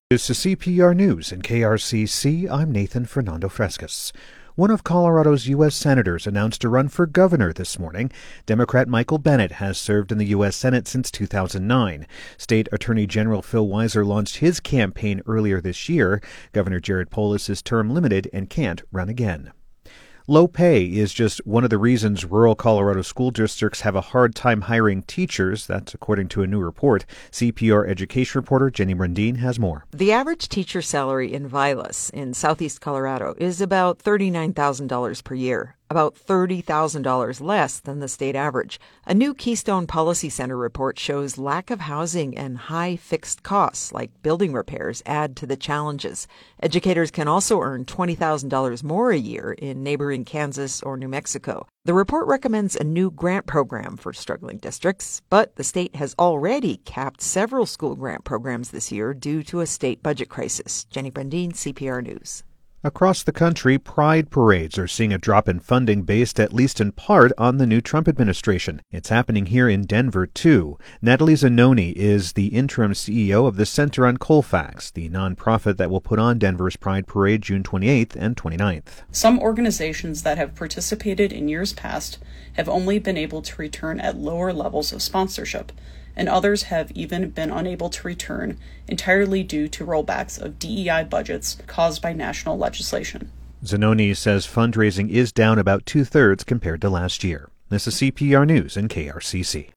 This is CPR News in KRCC. I'm Nathan Fernando Frescas. One of Colorado's U.S. senators announced a run for governor this morning. Democrat Michael Bennet has served in the U.S. Senate since 2009. State Attorney General Phil Weiser launched his campaign earlier this year. Governor Jared Polis is term limited and can't run again. Low pay is just one of the reasons rural Colorado school districts have a hard time hiring teachers. That's according to a new report. CPR education reporter Jenny Brandine has more. The average teacher salary in Vilas in southeast Colorado is about $39,000 per year, about $30,000 less than the state average. A new Keystone Policy Center report shows lack of housing and high fixed costs like building repairs add to the challenges. Educators can also earn $20,000 more a year in neighboring Kansas or New Mexico. The report recommends a new grant program for struggling districts, but the state has already capped several school grant programs this year due to a state budget crisis. Jenny Brandine, CPR News. Across the country, pride parades are seeing a drop in funding based at least in part on the new Trump administration. It's happening here in Denver, too. Natalie Zanoni is the interim CEO of the Center on Colfax, the nonprofit that will put on Denver's Pride Parade June 28th and 29th. Some organizations that have participated in years past have only been able to return at lower levels of sponsorship, and others have even been unable to return entirely due to rollbacks of DEI budgets caused by national legislation. Zanoni says fundraising is down about 2/3 compared to last year. This is CPR News in KRCC.